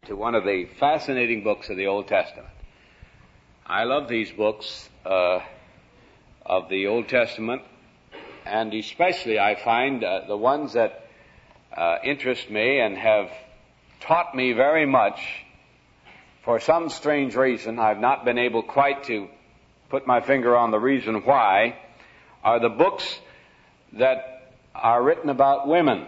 to one of the fascinating books of the Old Testament. I love these books of the Old Testament, and especially I find the ones that interest me and have taught me very much. For some strange reason, I've not been able quite to put my finger on the reason why, are the books that are written about women.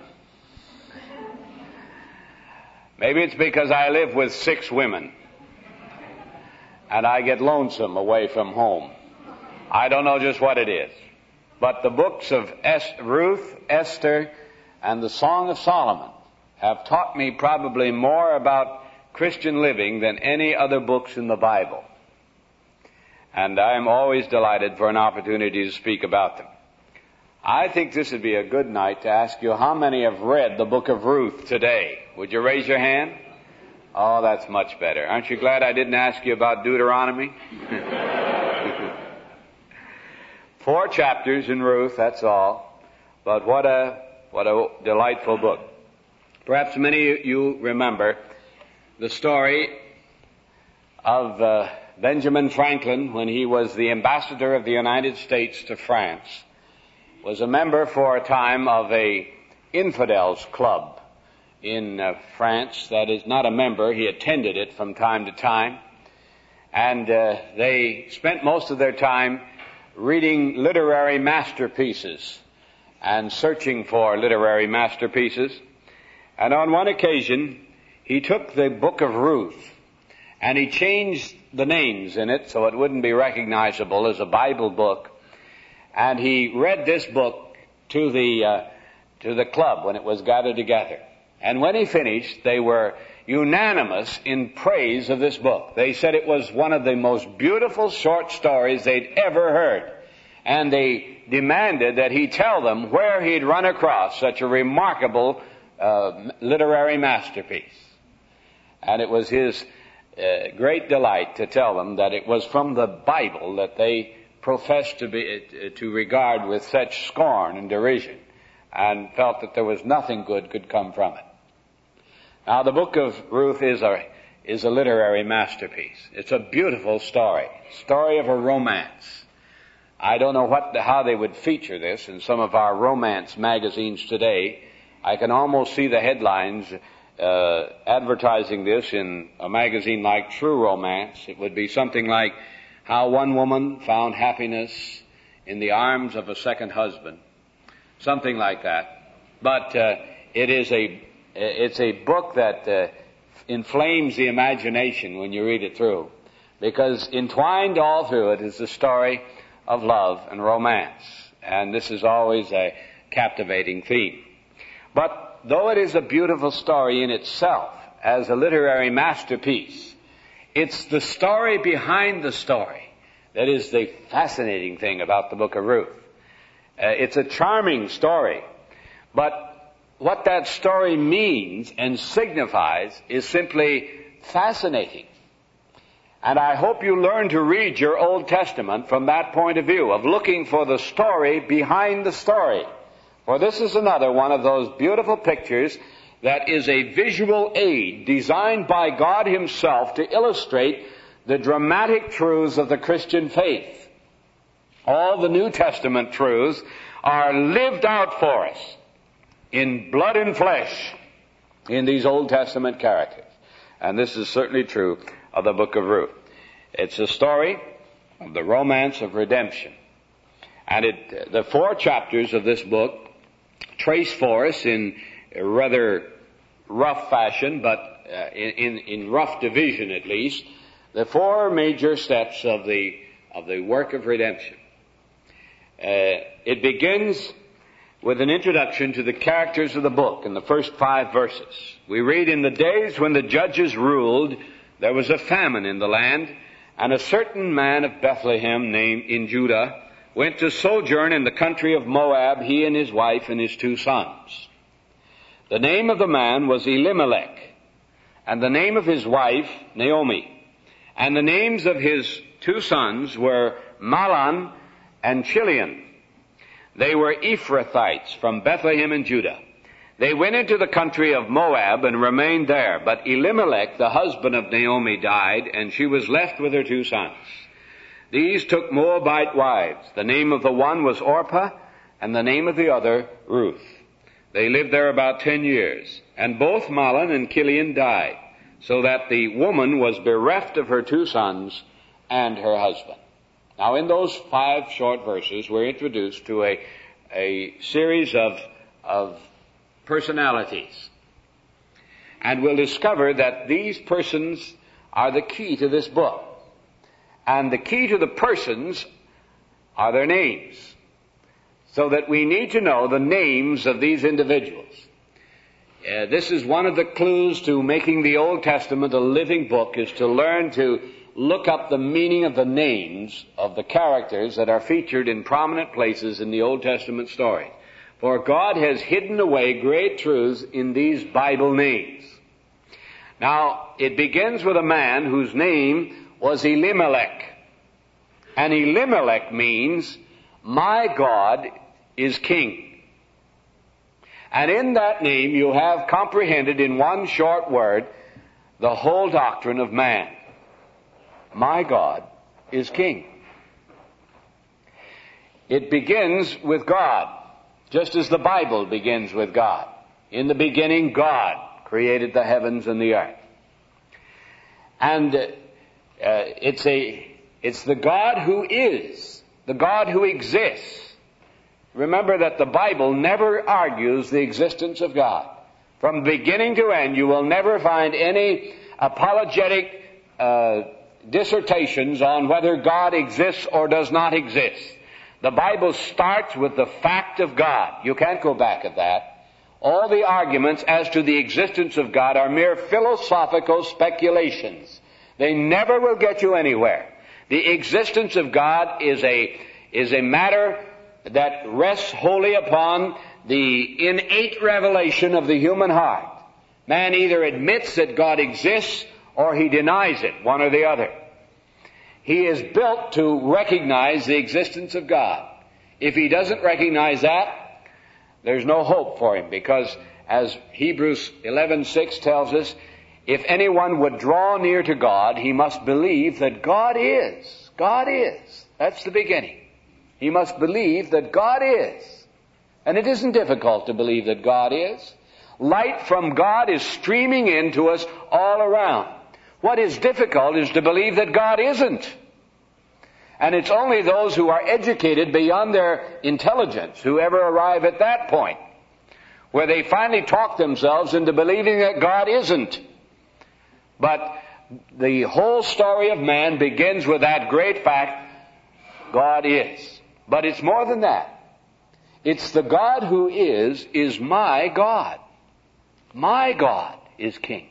Maybe it's because I live with 6 women and I get lonesome away from home. I don't know just what it is. But the books of Ruth, Esther, and the Song of Solomon have taught me probably more about Christian living than any other books in the Bible. And I am always delighted for an opportunity to speak about them. I think this would be a good night to ask you how many have read the book of Ruth today. Would you raise your hand? Oh, that's much better. Aren't you glad I didn't ask you about Deuteronomy? 4 chapters in Ruth, that's all. But what a delightful book. Perhaps many of you remember the story of Benjamin Franklin when he was the ambassador of the United States to France. Was a member for a time of a infidels club in France. That is, not a member. He attended it from time to time. And they spent most of their time reading literary masterpieces and searching for literary masterpieces. And on one occasion, he took the book of Ruth and he changed the names in it so it wouldn't be recognizable as a Bible book. And he read this book to the club when it was gathered together. And when he finished, they were unanimous in praise of this book. They said it was one of the most beautiful short stories they'd ever heard. And they demanded that he tell them where he'd run across such a remarkable literary masterpiece. And it was his great delight to tell them that it was from the Bible that they professed to regard with such scorn and derision, and felt that there was nothing good could come from it. Now, the book of Ruth is a literary masterpiece. It's a beautiful story of a romance. I don't know how they would feature this in some of our romance magazines today. I can almost see the headlines advertising this in a magazine like True Romance. It would be something like, how one woman found happiness in the arms of a second husband. Something like that. But it's a book that inflames the imagination when you read it through, because entwined all through it is the story of love and romance. And this is always a captivating theme. But though it is a beautiful story in itself, as a literary masterpiece, it's the story behind the story that is the fascinating thing about the book of Ruth. It's a charming story, but what that story means and signifies is simply fascinating. And I hope you learn to read your Old Testament from that point of view, of looking for the story behind the story. For this is another one of those beautiful pictures that is a visual aid designed by God Himself to illustrate the dramatic truths of the Christian faith. All the New Testament truths are lived out for us in blood and flesh in these Old Testament characters. And this is certainly true of the book of Ruth. It's a story of the romance of redemption. And the 4 chapters of this book trace for us in a rather rough fashion, but in rough division at least, the 4 major steps of the work of redemption. It begins with an introduction to the characters of the book in the first 5 verses. We read, "In the days when the judges ruled, there was a famine in the land, and a certain man of Bethlehem named in Judah went to sojourn in the country of Moab, he and his wife and his 2 sons. The name of the man was Elimelech, and the name of his wife Naomi. And the names of his 2 sons were Mahlon and Chilion. They were Ephrathites from Bethlehem in Judah. They went into the country of Moab and remained there. But Elimelech, the husband of Naomi, died, and she was left with her 2 sons. These took Moabite wives. The name of the one was Orpah, and the name of the other Ruth. They lived there about 10 years. And both Mahlon and Chilion died, so that the woman was bereft of her 2 sons and her husband. Now, in those 5 short verses, we're introduced to a series of personalities. And we'll discover that these persons are the key to this book. And the key to the persons are their names. So that we need to know the names of these individuals. This is one of the clues to making the Old Testament a living book, is to learn to look up the meaning of the names of the characters that are featured in prominent places in the Old Testament story. For God has hidden away great truths in these Bible names. Now, it begins with a man whose name was Elimelech. And Elimelech means, my God is king. And in that name you have comprehended in one short word the whole doctrine of man. My God is king. It begins with God, just as the Bible begins with God. In the beginning, God created the heavens and the earth. And it's the God who is, the God who exists. Remember that the Bible never argues the existence of God. From beginning to end, you will never find any apologetic dissertations on whether God exists or does not exist. The Bible starts with the fact of God. You can't go back at that. All the arguments as to the existence of God are mere philosophical speculations. They never will get you anywhere. The existence of God is a matter that rests wholly upon the innate revelation of the human heart. Man either admits that God exists or he denies it, one or the other. He is built to recognize the existence of God. If he doesn't recognize that, there's no hope for him, because as Hebrews 11:6 tells us, if anyone would draw near to God, he must believe that God is. God is. That's the beginning. He must believe that God is. And it isn't difficult to believe that God is. Light from God is streaming into us all around. What is difficult is to believe that God isn't. And it's only those who are educated beyond their intelligence who ever arrive at that point, where they finally talk themselves into believing that God isn't. But the whole story of man begins with that great fact, God is. But it's more than that. It's the God who is my God. My God is king.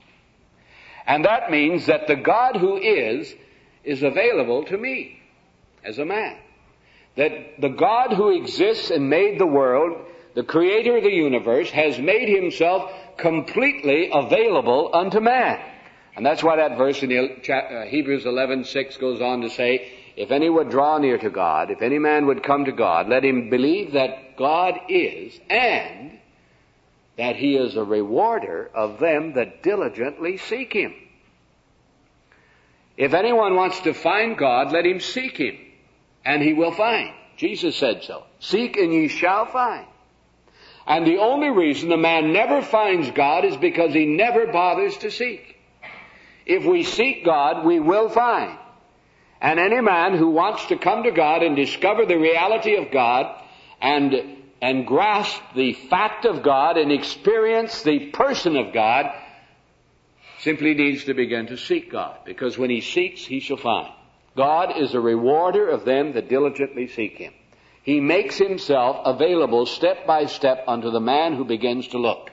And that means that the God who is available to me as a man. That the God who exists and made the world, the creator of the universe, has made himself completely available unto man. And that's why that verse in Hebrews 11:6 goes on to say, if any would draw near to God, if any man would come to God, let him believe that God is, and that he is a rewarder of them that diligently seek him. If anyone wants to find God, let him seek him, and he will find. Jesus said so. Seek and ye shall find. And the only reason a man never finds God is because he never bothers to seek. If we seek God, we will find. And any man who wants to come to God and discover the reality of God and grasp the fact of God and experience the person of God simply needs to begin to seek God. Because when he seeks, he shall find. God is a rewarder of them that diligently seek him. He makes himself available step by step unto the man who begins to look.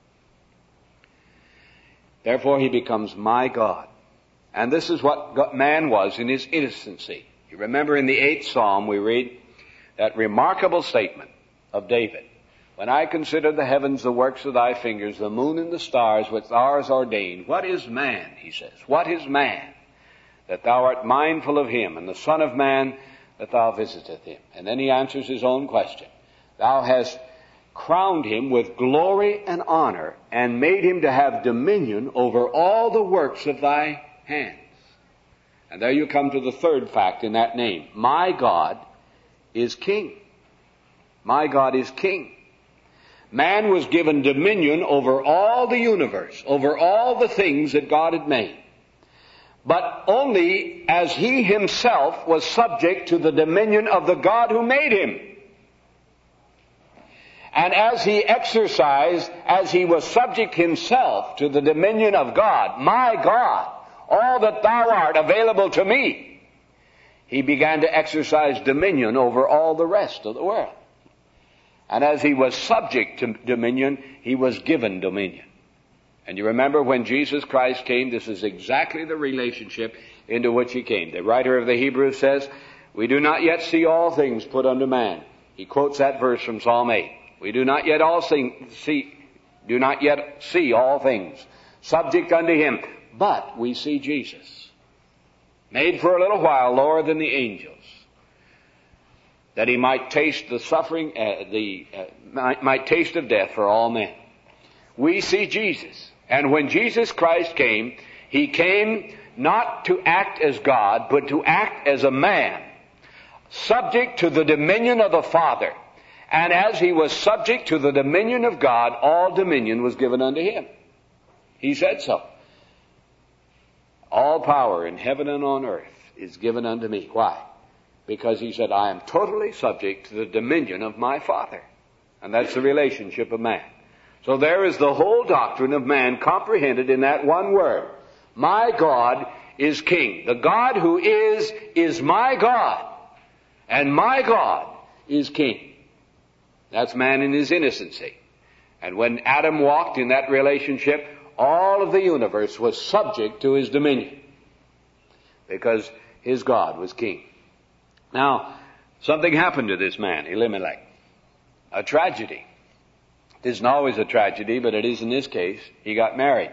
Therefore he becomes my God. And this is what man was in his innocency. You remember in the 8th Psalm we read that remarkable statement of David. When I consider the heavens, the works of thy fingers, the moon and the stars which thou hast ordained. What is man, he says. What is man, that thou art mindful of him, and the son of man, that thou visiteth him? And then he answers his own question. Thou hast crowned him with glory and honor, and made him to have dominion over all the works of thy hands. And there you come to the third fact in that name. My God is king. My God is king. Man was given dominion over all the universe, over all the things that God had made. But only as he himself was subject to the dominion of the God who made him. And as he was subject himself to the dominion of God, my God, all that thou art available to me, he began to exercise dominion over all the rest of the world. And as he was subject to dominion, he was given dominion. And you remember when Jesus Christ came, this is exactly the relationship into which he came. The writer of the Hebrews says, we do not yet see all things put unto man. He quotes that verse from Psalm 8. We do not yet see all things subject unto him, but we see Jesus, made for a little while lower than the angels, that he might taste the suffering, might taste of death for all men. We see Jesus. And when Jesus Christ came, he came not to act as God, but to act as a man, subject to the dominion of the Father. And as he was subject to the dominion of God, all dominion was given unto him. He said so. All power in heaven and on earth is given unto me. Why? Because he said, I am totally subject to the dominion of my Father. And that's the relationship of man. So there is the whole doctrine of man comprehended in that one word. My God is king. The God who is my God. And my God is king. That's man in his innocency. And when Adam walked in that relationship, all of the universe was subject to his dominion. Because his God was king. Now, something happened to this man, Elimelech. A tragedy. It isn't always a tragedy, but it is in this case. He got married.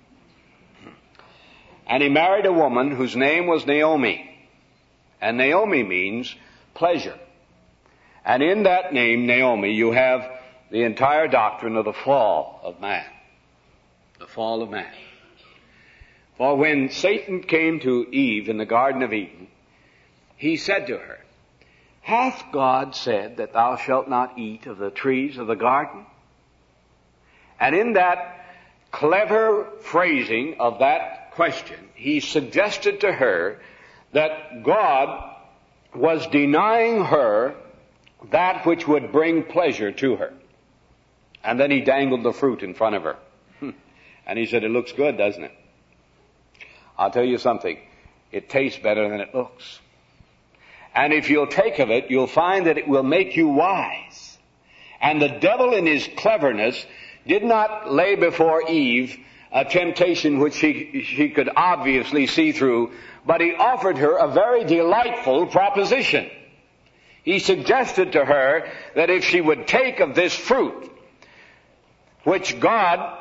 And he married a woman whose name was Naomi. And Naomi means pleasure. And in that name, Naomi, you have the entire doctrine of the fall of man. The fall of man. For when Satan came to Eve in the Garden of Eden, he said to her, hath God said that thou shalt not eat of the trees of the garden? And in that clever phrasing of that question, he suggested to her that God was denying her that which would bring pleasure to her. And then he dangled the fruit in front of her. And he said, it looks good, doesn't it? I'll tell you something. It tastes better than it looks. And if you'll take of it, you'll find that it will make you wise. And the devil in his cleverness did not lay before Eve a temptation which she could obviously see through, but he offered her a very delightful proposition. He suggested to her that if she would take of this fruit, which God,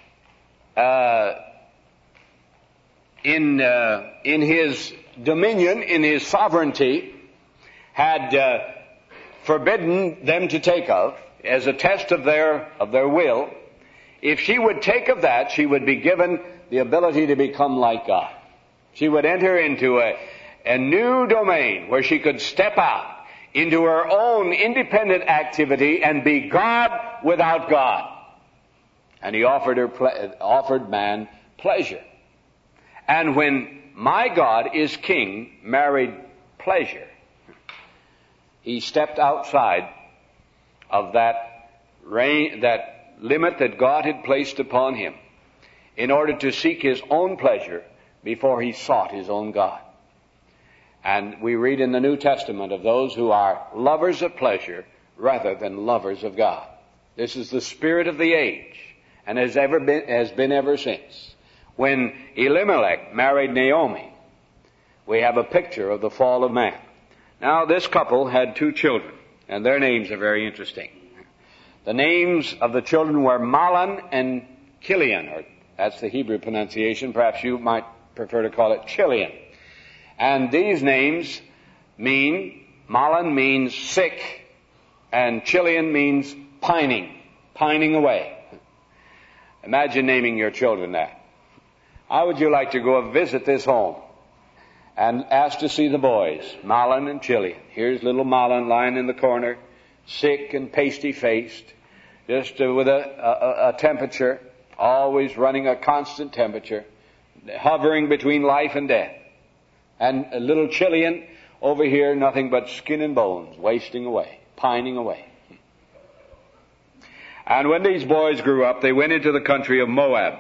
in his dominion, in his sovereignty, had forbidden them to take of, as a test of their will, if she would take of that, she would be given the ability to become like God. She would enter into a new domain where she could step out into her own independent activity and be God without God. And he offered man pleasure. And when my God is king married pleasure, he stepped outside of that limit that God had placed upon him in order to seek his own pleasure before he sought his own God. And we read in the New Testament of those who are lovers of pleasure rather than lovers of God. This is the spirit of the age, and has been ever since. When Elimelech married Naomi, we have a picture of the fall of man. Now, this couple had 2 children, and their names are very interesting. The names of the children were Mahlon and Chilion, or that's the Hebrew pronunciation. Perhaps you might prefer to call it Chilion. And these names mean, Mahlon means sick, and Chilion means pining away. Imagine naming your children that. How would you like to go visit this home and ask to see the boys, Malin and Chillian? Here's little Malin lying in the corner, sick and pasty-faced, just with a temperature, always running a constant temperature, hovering between life and death. And little Chillian over here, nothing but skin and bones, wasting away, pining away. And when these boys grew up, they went into the country of Moab.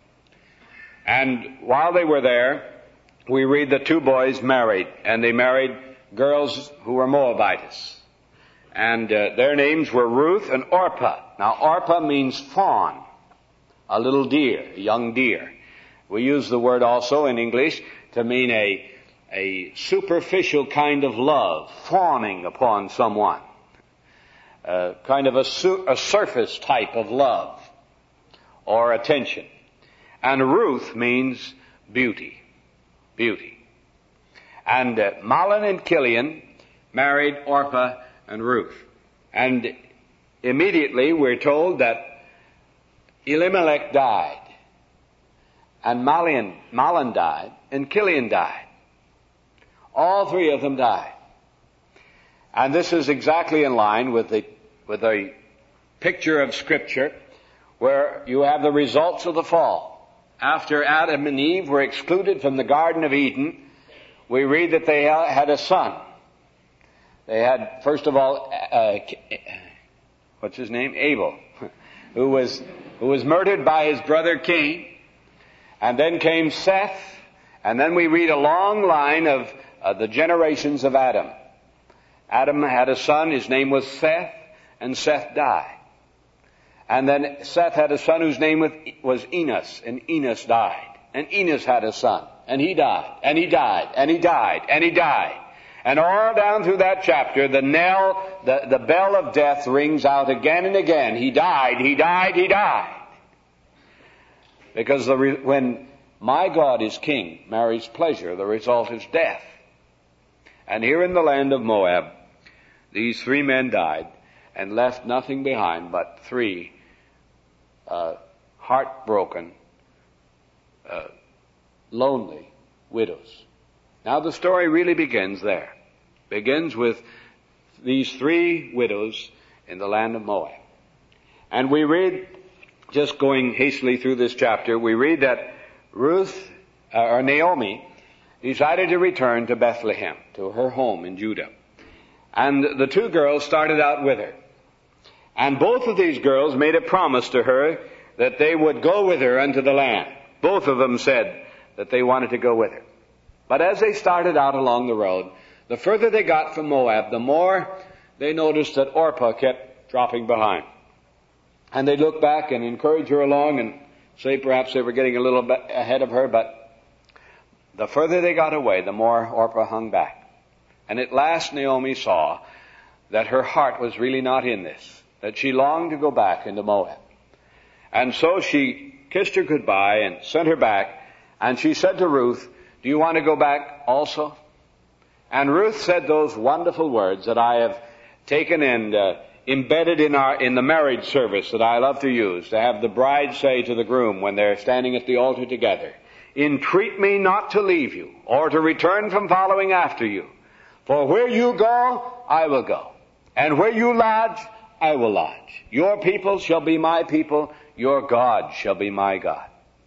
And while they were there, we read the two boys married, and they married girls who were Moabites. And their names were Ruth and Orpah. Now, Orpah means fawn, a little deer, a young deer. We use the word also in English to mean a superficial kind of love, fawning upon someone. Kind of a surface type of love or attention. And Ruth means beauty. Beauty. And Malin and Chillian married Orpah and Ruth. And immediately we're told that Elimelech died, and Malin died, and Chillian died. All three of them died. And this is exactly in line with the picture of Scripture where you have the results of the fall. After Adam and Eve were excluded from the Garden of Eden, we read that they had a son. They had, first of all, what's his name? Abel, who was murdered by his brother Cain. And then came Seth, and then we read a long line of the generations of Adam. Adam had a son, his name was Seth, and Seth died. And then Seth had a son whose name was Enos, and Enos died. And Enos had a son, and he died, and he died, and he died, and he died. And all down through that chapter, the knell, the bell of death rings out again and again. He died, he died, he died. Because when my God is king, Mary's pleasure, the result is death. And here in the land of Moab, these three men died and left nothing behind but three heartbroken, lonely widows. Now the story really begins there. Begins with these three widows in the land of Moab. And we read, just going hastily through this chapter, we read that Naomi decided to return to Bethlehem, to her home in Judah. And the two girls started out with her. And both of these girls made a promise to her that they would go with her unto the land. Both of them said that they wanted to go with her. But as they started out along the road, the further they got from Moab, the more they noticed that Orpah kept dropping behind. And they'd look back and encourage her along and say perhaps they were getting a little bit ahead of her, but the further they got away, the more Orpah hung back. And at last Naomi saw that her heart was really not in this, that she longed to go back into Moab. And so she kissed her goodbye and sent her back, and she said to Ruth, "Do you want to go back also?" And Ruth said those wonderful words that I have taken and embedded in the marriage service that I love to use, to have the bride say to the groom when they're standing at the altar together, "Entreat me not to leave you, or to return from following after you. For where you go, I will go. And where you lodge, I will lodge. Your people shall be my people, your God shall be my God."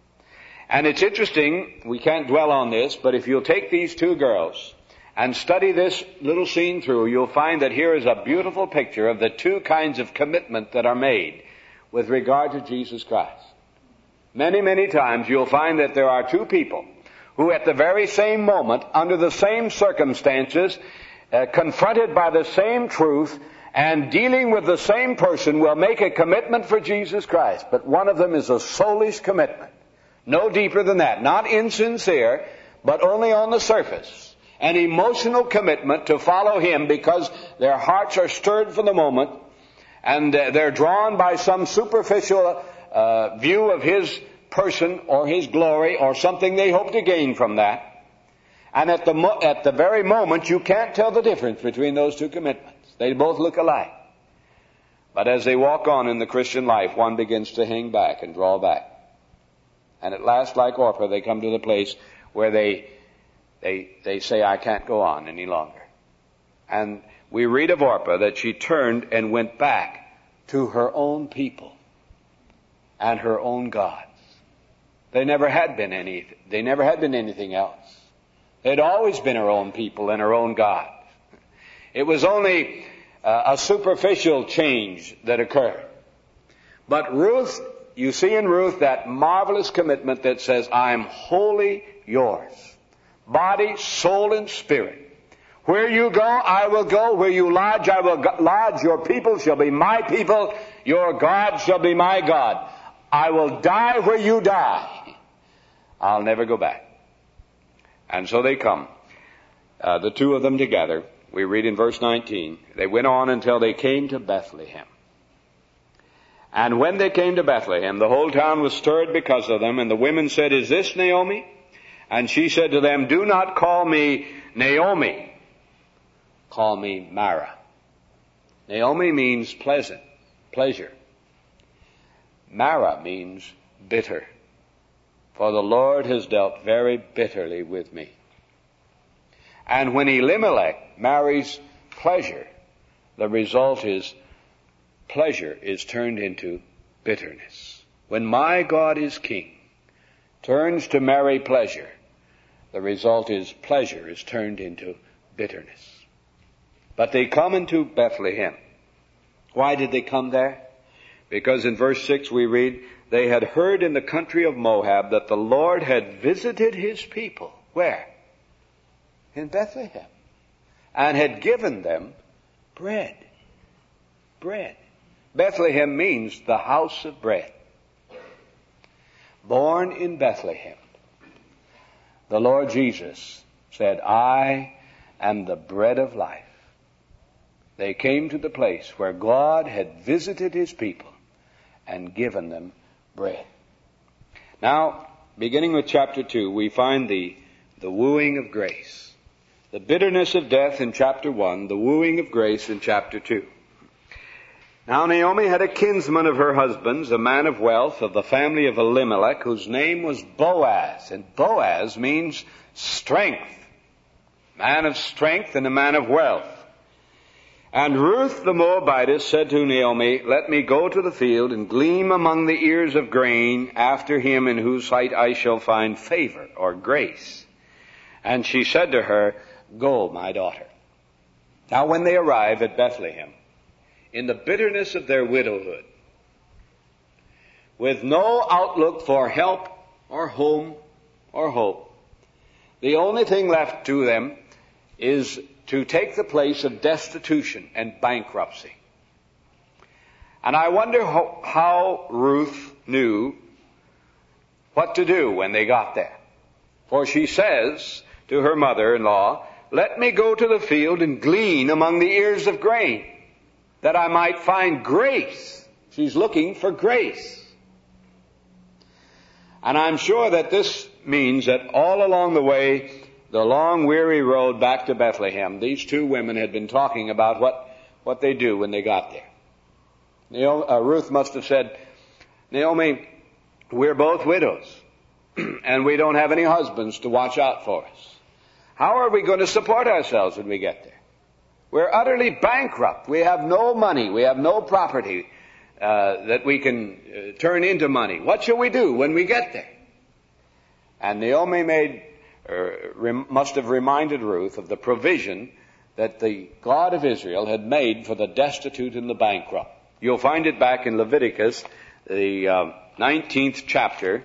And it's interesting, we can't dwell on this, but if you'll take these two girls and study this little scene through, you'll find that here is a beautiful picture of the two kinds of commitment that are made with regard to Jesus Christ. Many, many times you'll find that there are two people who at the very same moment, under the same circumstances, confronted by the same truth, and dealing with the same person, will make a commitment for Jesus Christ. But one of them is a soulish commitment. No deeper than that. Not insincere, but only on the surface. An emotional commitment to follow Him because their hearts are stirred for the moment and they're drawn by some superficial view of His person or His glory or something they hope to gain from that. And at the very moment, you can't tell the difference between those two commitments. They both look alike. But as they walk on in the Christian life, one begins to hang back and draw back. And at last, like Orpah, they come to the place where they say, I can't go on any longer. And we read of Orpah that she turned and went back to her own people and her own gods. They never had been anything else. They'd always been her own people and her own God. It was only a superficial change that occurred. But Ruth, you see in Ruth that marvelous commitment that says, I am wholly yours. Body, soul, and spirit. Where you go, I will go. Where you lodge, I will lodge. Your people shall be my people. Your God shall be my God. I will die where you die. I'll never go back. And so they come, the two of them together. We read in verse 19, they went on until they came to Bethlehem. And when they came to Bethlehem, the whole town was stirred because of them. And the women said, is this Naomi? And she said to them, do not call me Naomi. Call me Mara. Naomi means pleasant, pleasure. Mara means bitter. For the Lord has dealt very bitterly with me. And when Elimelech marries pleasure, the result is pleasure is turned into bitterness. When my God is king, turns to marry pleasure, the result is pleasure is turned into bitterness. But they come into Bethlehem. Why did they come there? Because in verse 6 we read, they had heard in the country of Moab that the Lord had visited his people. Where? In Bethlehem. And had given them bread. Bread. Bethlehem means the house of bread. Born in Bethlehem, the Lord Jesus said, I am the bread of life. They came to the place where God had visited his people and given them bread. Now, beginning with chapter 2, we find the wooing of grace. The bitterness of death in chapter 1, the wooing of grace in chapter 2. Now Naomi had a kinsman of her husband's, a man of wealth of the family of Elimelech, whose name was Boaz. And Boaz means strength. Man of strength and a man of wealth. And Ruth the Moabitess said to Naomi, let me go to the field and glean among the ears of grain after him in whose sight I shall find favor or grace. And she said to her, go, my daughter. Now when they arrive at Bethlehem, in the bitterness of their widowhood, with no outlook for help or home or hope, the only thing left to them is to take the place of destitution and bankruptcy. And I wonder how Ruth knew what to do when they got there. For she says to her mother-in-law, let me go to the field and glean among the ears of grain, that I might find grace. She's looking for grace. And I'm sure that this means that all along the way, the long, weary road back to Bethlehem, these two women had been talking about what they do when they got there. Ruth must have said, Naomi, we're both widows, and we don't have any husbands to watch out for us. How are we going to support ourselves when we get there? We're utterly bankrupt. We have no money. We have no property that we can turn into money. What shall we do when we get there? And Naomi must have reminded Ruth of the provision that the God of Israel had made for the destitute and the bankrupt. You'll find it back in Leviticus, the 19th chapter,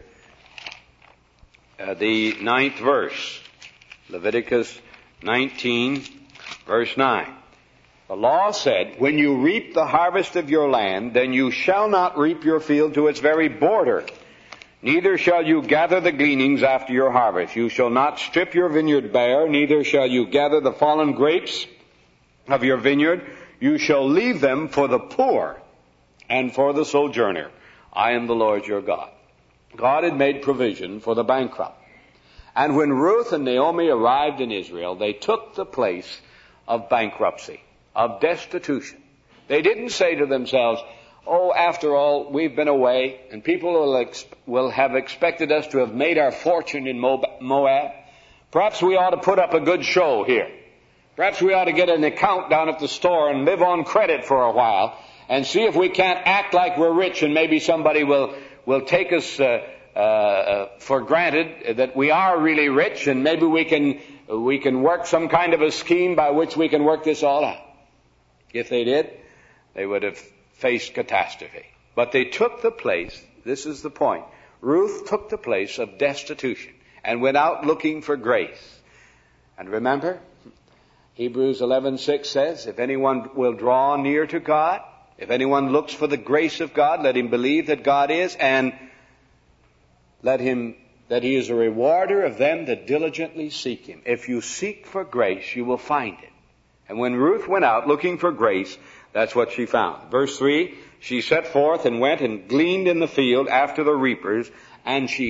the 9th verse. Leviticus 19, verse 9. The law said, when you reap the harvest of your land, then you shall not reap your field to its very border. Neither shall you gather the gleanings after your harvest. You shall not strip your vineyard bare, neither shall you gather the fallen grapes of your vineyard. You shall leave them for the poor and for the sojourner. I am the Lord your God. God had made provision for the bankrupt. And when Ruth and Naomi arrived in Israel, they took the place of bankruptcy, of destitution. They didn't say to themselves, oh, after all, we've been away, and people will have expected us to have made our fortune in Moab. Perhaps we ought to put up a good show here. Perhaps we ought to get an account down at the store and live on credit for a while and see if we can't act like we're rich, and maybe somebody will take us for granted that we are really rich, and maybe we can work some kind of a scheme by which we can work this all out. If they did, they would have faced catastrophe. But they took the place, this is the point, Ruth took the place of destitution and went out looking for grace. And remember, Hebrews 11:6 says, if anyone will draw near to God, if anyone looks for the grace of God, let him believe that God is, and that he is a rewarder of them that diligently seek him. If you seek for grace, you will find it. And when Ruth went out looking for grace, that's what she found. Verse 3, she set forth and went and gleaned in the field after the reapers, and she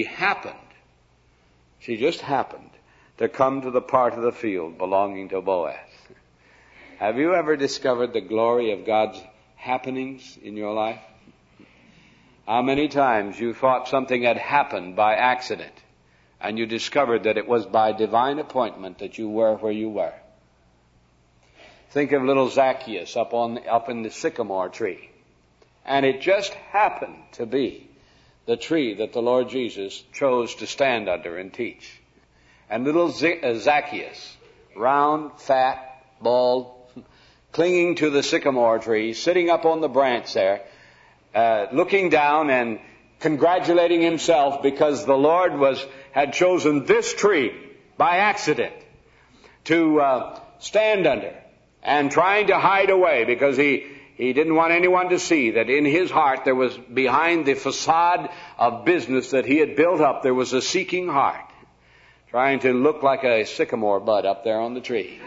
just happened to come to the part of the field belonging to Boaz. Have you ever discovered the glory of God's happenings in your life? How many times you thought something had happened by accident, and you discovered that it was by divine appointment that you were where you were? Think of little Zacchaeus up in the sycamore tree. And it just happened to be the tree that the Lord Jesus chose to stand under and teach. And little Zacchaeus, round, fat, bald, clinging to the sycamore tree, sitting up on the branch there, looking down and congratulating himself because the Lord had chosen this tree by accident to stand under, and trying to hide away because he didn't want anyone to see that in his heart there was, behind the facade of business that he had built up, there was a seeking heart, trying to look like a sycamore bud up there on the tree.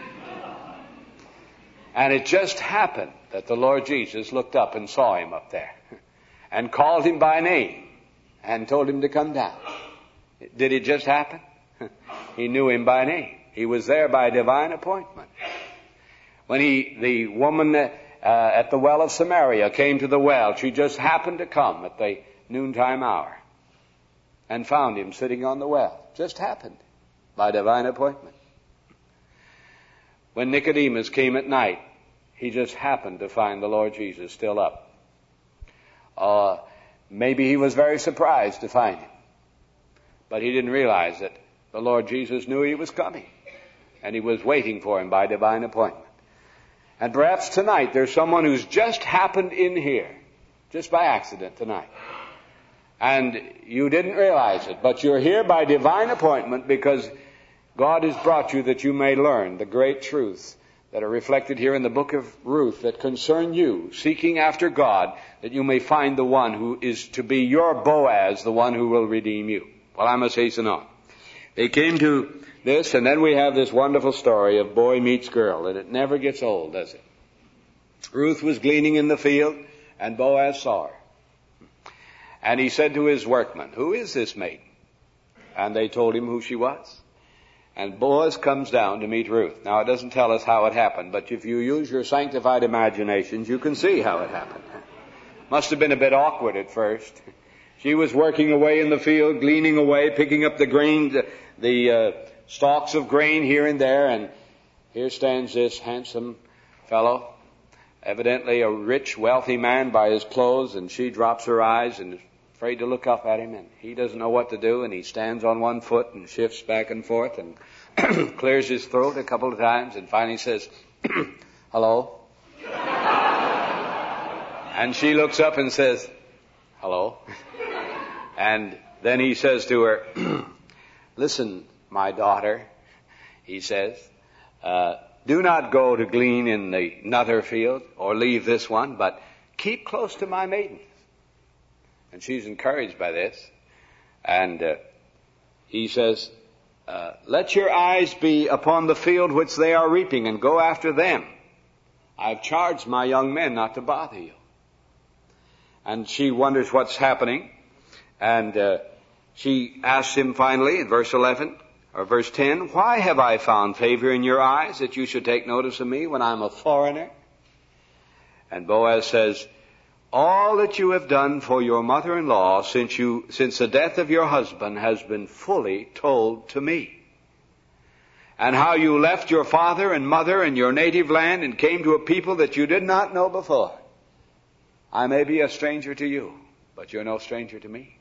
And it just happened that the Lord Jesus looked up and saw him up there and called him by name and told him to come down. Did it just happen? He knew him by name. He was there by divine appointment. When the woman at the well of Samaria came to the well, she just happened to come at the noontime hour and found him sitting on the well. Just happened by divine appointment. When Nicodemus came at night, he just happened to find the Lord Jesus still up. Maybe he was very surprised to find him, but he didn't realize that the Lord Jesus knew he was coming, and he was waiting for him by divine appointment. And perhaps tonight there's someone who's just happened in here, just by accident tonight. And you didn't realize it, but you're here by divine appointment because God has brought you that you may learn the great truths that are reflected here in the book of Ruth that concern you, seeking after God, that you may find the one who is to be your Boaz, the one who will redeem you. Well, I must hasten on. They came to this, and then we have this wonderful story of boy meets girl, and it never gets old, does it? Ruth was gleaning in the field, and Boaz saw her. And he said to his workmen, "Who is this maiden?" And they told him who she was. And Boaz comes down to meet Ruth. Now, it doesn't tell us how it happened, but if you use your sanctified imaginations, you can see how it happened. Must have been a bit awkward at first. She was working away in the field, gleaning away, picking up the grain, the stalks of grain here and there, and here stands this handsome fellow, evidently a rich, wealthy man by his clothes, and she drops her eyes and is afraid to look up at him, and he doesn't know what to do, and he stands on one foot and shifts back and forth and clears his throat a couple of times and finally says, "Hello?" And she looks up and says, "Hello?" And then he says to her, "Listen, my daughter," he says, "do not go to glean in another field or leave this one, but keep close to my maidens." And she's encouraged by this. And he says, "Let your eyes be upon the field which they are reaping, and go after them. I've charged my young men not to bother you." And she wonders what's happening. And she asks him finally in verse 11, or verse 10, "Why have I found favor in your eyes that you should take notice of me when I'm a foreigner?" And Boaz says, all that you have done for your mother-in-law since the death of your husband has been fully told to me. And how you left your father and mother and your native land and came to a people that you did not know before. I may be a stranger to you, but you're no stranger to me.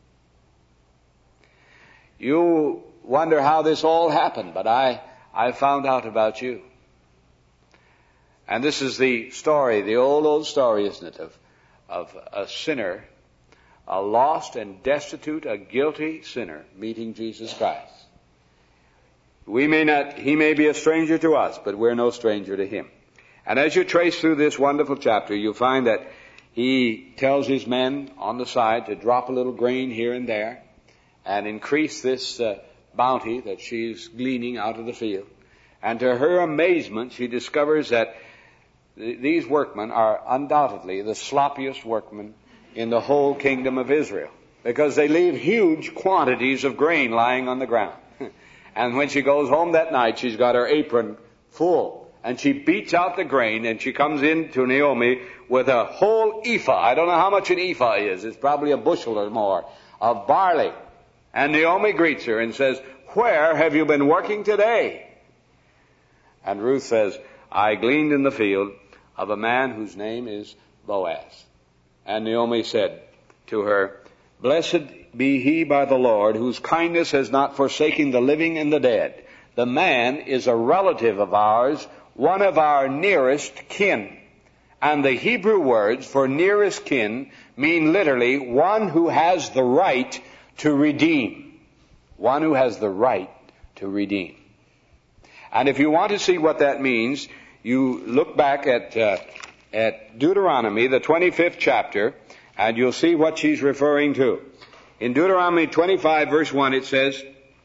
You wonder how this all happened, but I found out about you. And this is the story, the old story, isn't it, of a sinner, a lost and destitute, a guilty sinner meeting Jesus Christ. He may be a stranger to us, but we're no stranger to him. And as you trace through this wonderful chapter, you'll find that he tells his men on the side to drop a little grain here and there and increase this bounty that she's gleaning out of the field. And to her amazement, she discovers that these workmen are undoubtedly the sloppiest workmen in the whole kingdom of Israel, because they leave huge quantities of grain lying on the ground. And when she goes home that night, she's got her apron full, and she beats out the grain, and she comes in to Naomi with a whole ephah. I don't know how much an ephah is. It's probably a bushel or more of barley. And Naomi greets her and says, where have you been working today? And Ruth says, I gleaned in the field of a man whose name is Boaz. And Naomi said to her, blessed be he by the Lord, whose kindness has not forsaken the living and the dead. The man is a relative of ours, one of our nearest kin. And the Hebrew words for nearest kin mean literally one who has the right to redeem. One who has the right to redeem. And if you want to see what that means, you look back at Deuteronomy, the 25th chapter, and you'll see what she's referring to. In Deuteronomy 25, verse 1, it says,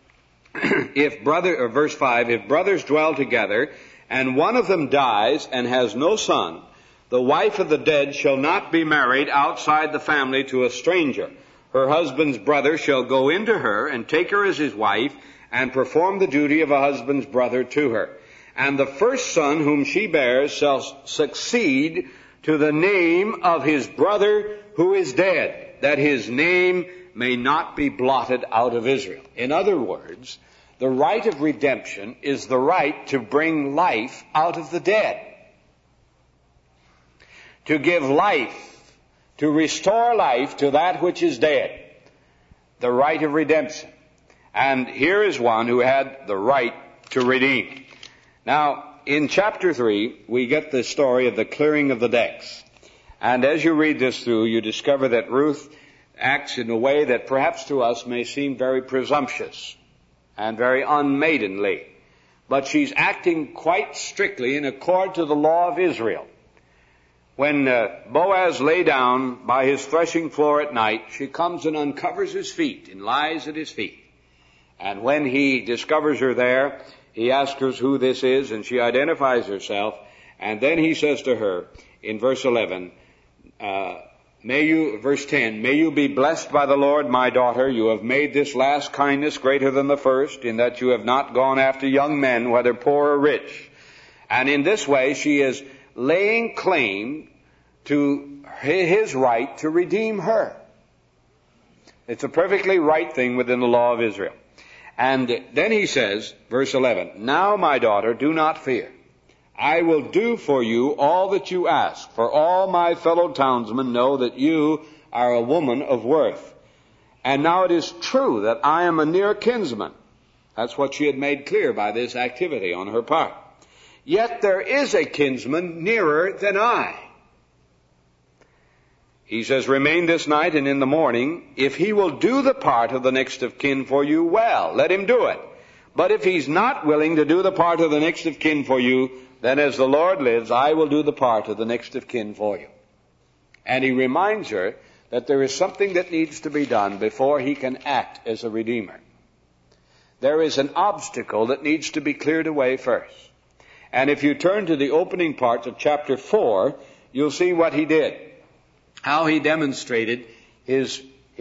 verse 5, if brothers dwell together, and one of them dies and has no son, the wife of the dead shall not be married outside the family to a stranger. Her husband's brother shall go into her and take her as his wife and perform the duty of a husband's brother to her. And the first son whom she bears shall succeed to the name of his brother who is dead, that his name may not be blotted out of Israel. In other words, the right of redemption is the right to bring life out of the dead. To give life, to restore life to that which is dead. The right of redemption. And here is one who had the right to redeem. Now, in chapter 3, we get the story of the clearing of the decks. And as you read this through, you discover that Ruth acts in a way that perhaps to us may seem very presumptuous and very unmaidenly. But she's acting quite strictly in accord to the law of Israel. When Boaz lay down by his threshing floor at night, she comes and uncovers his feet and lies at his feet. And when he discovers her there, he asks her who this is, and she identifies herself. And then he says to her in verse 11, verse 10, may you be blessed by the Lord, my daughter. You have made this last kindness greater than the first, in that you have not gone after young men, whether poor or rich. And in this way, she is laying claim to his right to redeem her. It's a perfectly right thing within the law of Israel. And then he says, verse 11, now, my daughter, do not fear. I will do for you all that you ask, for all my fellow townsmen know that you are a woman of worth. And now it is true that I am a near kinsman. That's what she had made clear by this activity on her part. Yet there is a kinsman nearer than I. He says, remain this night, and in the morning, if he will do the part of the next of kin for you, well, let him do it. But if he's not willing to do the part of the next of kin for you, then as the Lord lives, I will do the part of the next of kin for you. And he reminds her that there is something that needs to be done before he can act as a redeemer. There is an obstacle that needs to be cleared away first. And if you turn to the opening part of chapter 4, you'll see what he did. How he demonstrated his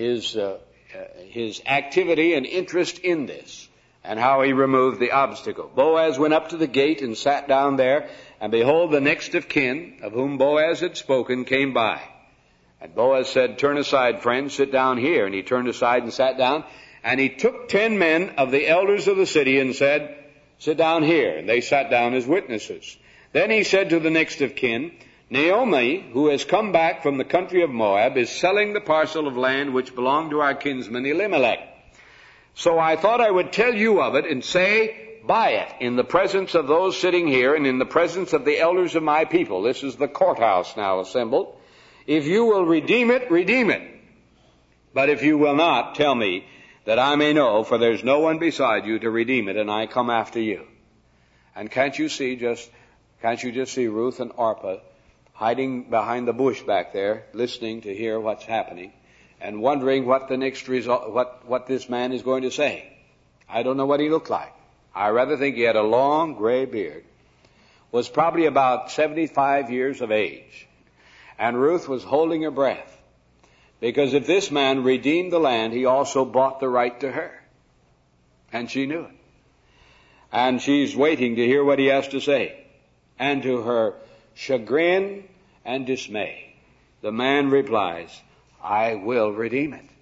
activity and interest in this, and how he removed the obstacle. Boaz went up to the gate and sat down there, And behold, the next of kin, of whom Boaz had spoken, came by. And Boaz said, "Turn aside, friend, sit down here." And he turned aside and sat down. And he took 10 men of the elders of the city and said, "Sit down here." And they sat down as witnesses. Then he said to the next of kin, "Naomi, who has come back from the country of Moab, is selling the parcel of land which belonged to our kinsman Elimelech. So I thought I would tell you of it and say, buy it in the presence of those sitting here and in the presence of the elders of my people." This is the courthouse now assembled. "If you will redeem it, redeem it. But if you will not, tell me, that I may know, for there's no one beside you to redeem it, and I come after you." And can't you just see Ruth and Orpah hiding behind the bush back there, listening to hear what's happening, and wondering what the next result, what this man is going to say? I don't know what he looked like. I rather think he had a long gray beard, was probably about 75 years of age, and Ruth was holding her breath. Because if this man redeemed the land, he also bought the right to her. And she knew it. And she's waiting to hear what he has to say. And to her chagrin and dismay, the man replies, "I will redeem it."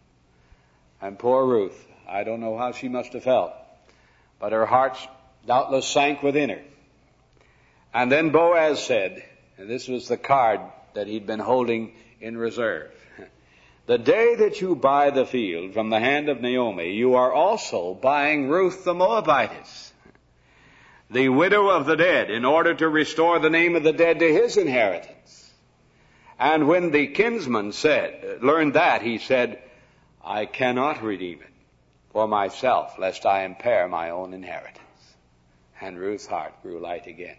And poor Ruth, I don't know how she must have felt, but her heart doubtless sank within her. And then Boaz said, and this was the card that he'd been holding in reserve, "The day that you buy the field from the hand of Naomi, you are also buying Ruth the Moabitess, the widow of the dead, in order to restore the name of the dead to his inheritance." And when the kinsman learned that, he said, "I cannot redeem it for myself, lest I impair my own inheritance." And Ruth's heart grew light again.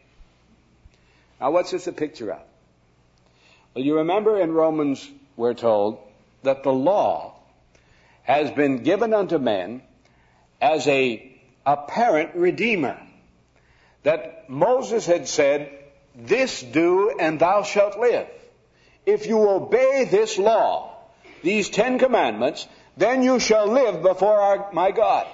Now what's this a picture of? Well, you remember in Romans we're told that the law has been given unto men as a apparent redeemer. That Moses had said, "This do and thou shalt live." If you obey this law, these 10 commandments, then you shall live before my God.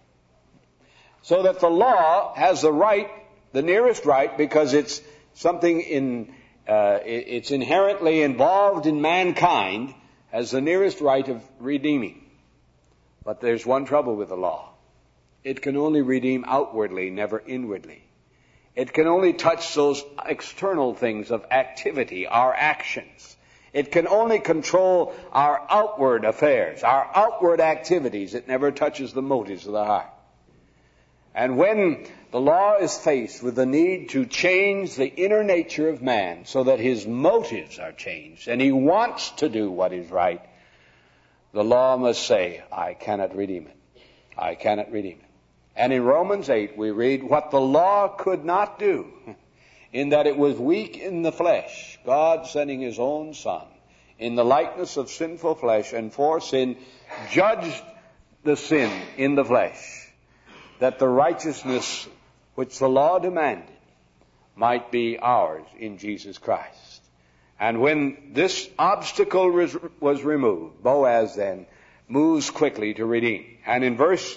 So that the law has the right, the nearest right, because it's something it's inherently involved in mankind, as the nearest right of redeeming. But there's one trouble with the law. It can only redeem outwardly, never inwardly. It can only touch those external things of activity, our actions. It can only control our outward affairs, our outward activities. It never touches the motives of the heart. And when the law is faced with the need to change the inner nature of man so that his motives are changed and he wants to do what is right, the law must say, "I cannot redeem it. I cannot redeem it." And in Romans 8 we read what the law could not do, in that it was weak in the flesh, God sending his own Son in the likeness of sinful flesh, and for sin judged the sin in the flesh, that the righteousness which the law demanded might be ours in Jesus Christ. And when this obstacle was removed, Boaz then moves quickly to redeem. And in verse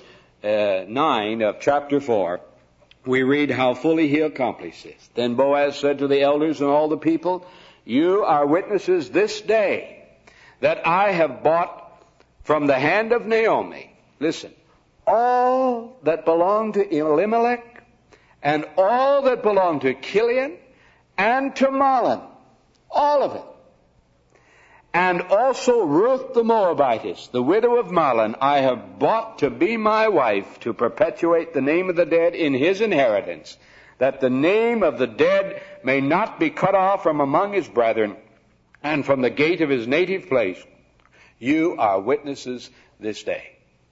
9 of chapter 4, we read how fully he accomplished this. "Then Boaz said to the elders and all the people, You are witnesses this day that I have bought from the hand of Naomi," listen, "all that belonged to Elimelech, and all that belonged to Chilion, and to Mahlon," all of it, "and also Ruth the Moabitess, the widow of Mahlon, I have bought to be my wife, to perpetuate the name of the dead in his inheritance, that the name of the dead may not be cut off from among his brethren, and from the gate of his native place. You are witnesses this day."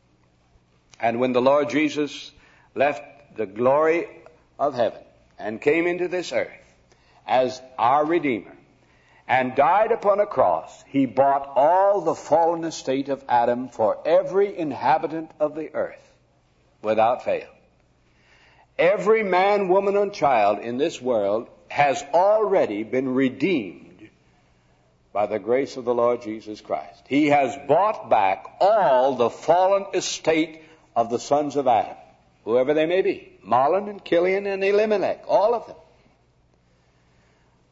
And when the Lord Jesus left the glory of heaven and came into this earth as our Redeemer and died upon a cross, he bought all the fallen estate of Adam for every inhabitant of the earth without fail. Every man, woman, and child in this world has already been redeemed by the grace of the Lord Jesus Christ. He has bought back all the fallen estate of the sons of Adam, whoever they may be, Mahlon and Chilion and Elimelech, all of them.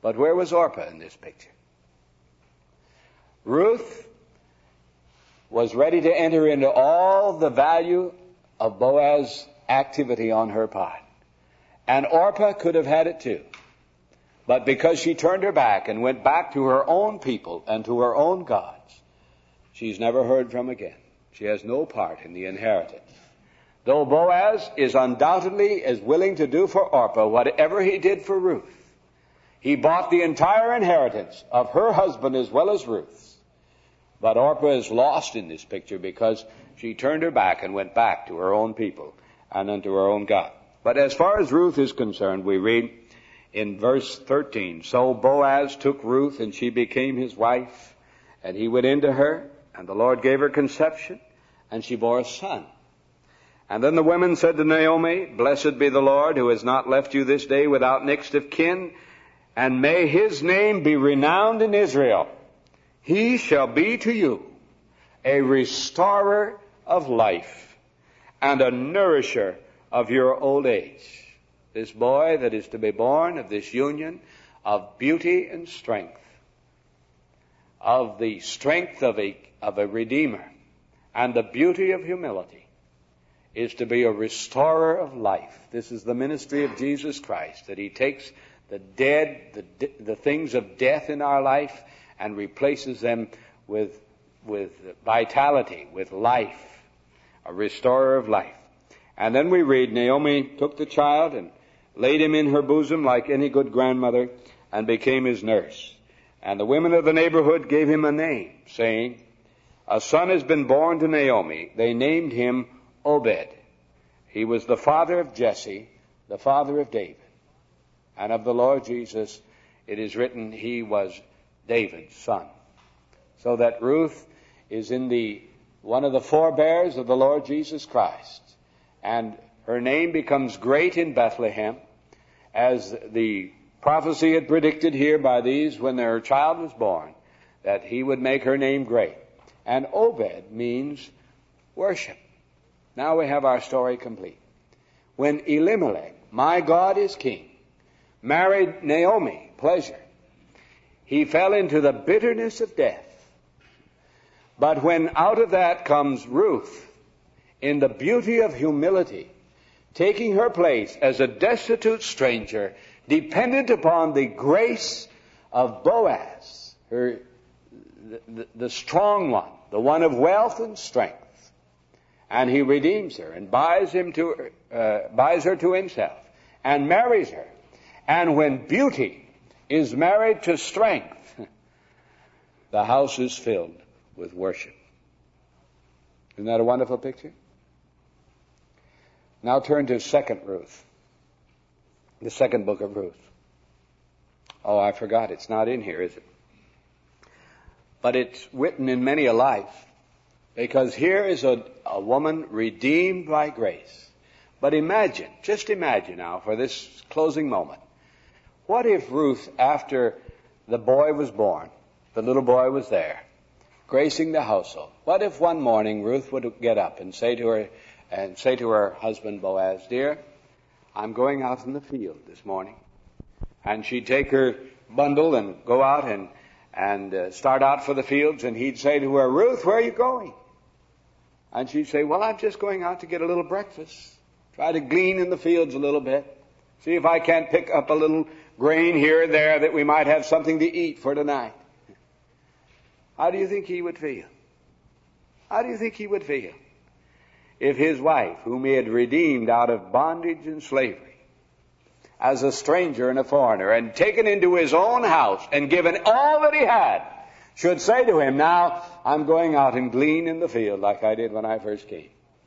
But where was Orpah in this picture? Ruth was ready to enter into all the value of Boaz's activity on her part. And Orpah could have had it too. But because she turned her back and went back to her own people and to her own gods, she's never heard from again. She has no part in the inheritance. Though Boaz is undoubtedly as willing to do for Orpah whatever he did for Ruth, he bought the entire inheritance of her husband as well as Ruth's. But Orpah is lost in this picture because she turned her back and went back to her own people and unto her own God. But as far as Ruth is concerned, we read in verse 13, so Boaz took Ruth, and she became his wife, and he went into her, and the Lord gave her conception, and she bore a son. And then the women said to Naomi, blessed be the Lord, who has not left you this day without next of kin, and may his name be renowned in Israel. He shall be to you a restorer of life, and a nourisher of your old age. This boy that is to be born of this union of beauty and strength, of the strength of a Redeemer, and the beauty of humility, is to be a restorer of life. This is the ministry of Jesus Christ, that he takes the dead, the things of death in our life, and replaces them with vitality, with life, a restorer of life. And then we read, Naomi took the child and laid him in her bosom like any good grandmother, and became his nurse. And the women of the neighborhood gave him a name, saying, a son has been born to Naomi. They named him Obed. He was the father of Jesse, the father of David. And of the Lord Jesus, it is written, he was David's son. So that Ruth is in one of the forebears of the Lord Jesus Christ. And her name becomes great in Bethlehem, as the prophecy had predicted here by these when their child was born, that he would make her name great. And Obed means worship. Now we have our story complete. When Elimelech, my God is king, married Naomi, pleasure, he fell into the bitterness of death. But when out of that comes Ruth, in the beauty of humility, taking her place as a destitute stranger, dependent upon the grace of Boaz, the strong one, the one of wealth and strength. And he redeems her and buys her to himself and marries her. And when beauty is married to strength, the house is filled with worship. Isn't that a wonderful picture? Now turn to 2 Ruth, the second book of Ruth. Oh, I forgot. It's not in here, is it? But it's written in many a life, because here is a woman redeemed by grace. But imagine, just imagine now for this closing moment, what if Ruth, after the boy was born, the little boy was there, gracing the household, what if one morning Ruth would get up and say to her husband Boaz, dear, I'm going out in the field this morning. And she'd take her bundle and go out and start out for the fields, and he'd say to her, Ruth, where are you going? And she'd say, well, I'm just going out to get a little breakfast. Try to glean in the fields a little bit. See if I can't pick up a little grain here and there that we might have something to eat for tonight. How do you think he would feel? How do you think he would feel if his wife, whom he had redeemed out of bondage and slavery, as a stranger and a foreigner, and taken into his own house and given all that he had, should say to him, now I'm going out and glean in the field like I did when I first came?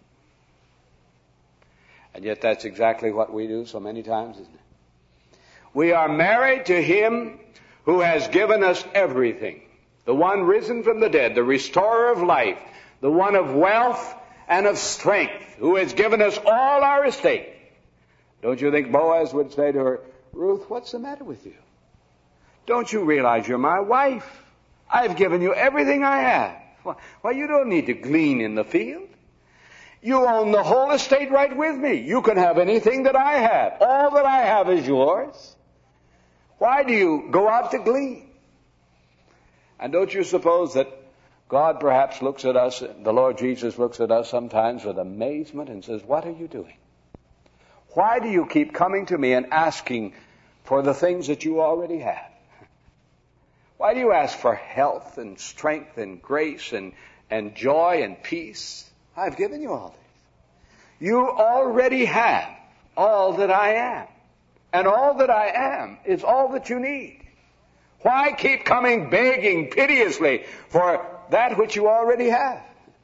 And yet that's exactly what we do so many times, isn't it? We are married to him who has given us everything. The one risen from the dead, the restorer of life, the one of wealth and of strength, who has given us all our estate. Don't you think Boaz would say to her, Ruth, what's the matter with you? Don't you realize you're my wife? I've given you everything I have. Why, you don't need to glean in the field. You own the whole estate right with me. You can have anything that I have. All that I have is yours. Why do you go out to glean? And don't you suppose that God perhaps looks at us, the Lord Jesus looks at us sometimes with amazement and says, what are you doing? Why do you keep coming to me and asking for the things that you already have? Why do you ask for health and strength and grace and joy and peace? I've given you all this. You already have all that I am. And all that I am is all that you need. Why keep coming begging piteously for that which you already have?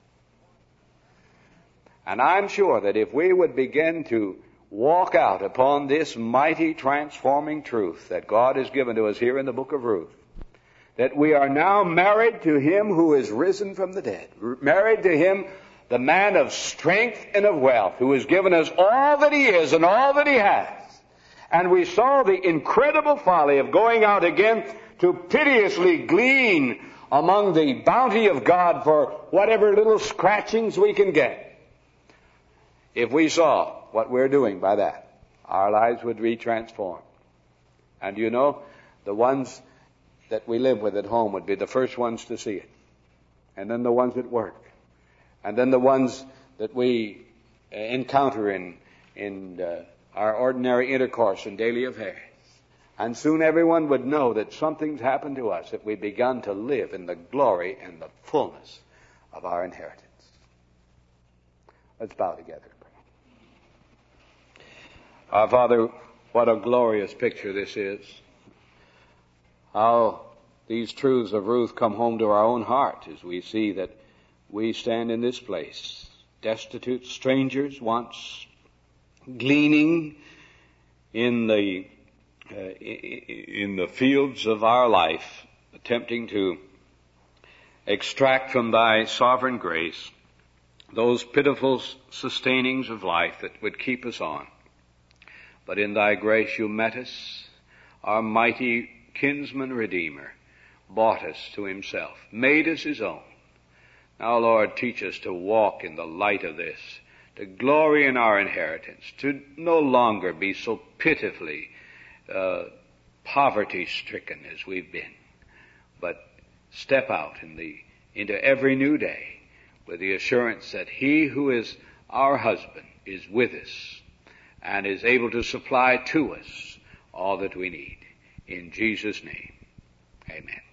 And I'm sure that if we would begin to walk out upon this mighty transforming truth that God has given to us here in the book of Ruth, that we are now married to Him who is risen from the dead, married to Him, the man of strength and of wealth, who has given us all that He is and all that He has. And we saw the incredible folly of going out again to piteously glean among the bounty of God for whatever little scratchings we can get. If we saw what we're doing by that, our lives would be transformed. And you know, the ones that we live with at home would be the first ones to see it. And then the ones at work. And then the ones that we encounter in our ordinary intercourse and daily affairs. And soon everyone would know that something's happened to us, that we've begun to live in the glory and the fullness of our inheritance. Let's bow together. Our Father, what a glorious picture this is. How these truths of Ruth come home to our own heart as we see that we stand in this place, destitute strangers, once gleaning in the fields of our life, attempting to extract from Thy sovereign grace those pitiful sustainings of life that would keep us on. But in Thy grace you met us, our mighty kinsman Redeemer, bought us to Himself, made us His own. Now, Lord, teach us to walk in the light of this, to glory in our inheritance, to no longer be so pitifully poverty-stricken as we've been, but step out into every new day with the assurance that He who is our husband is with us and is able to supply to us all that we need. In Jesus' name, amen.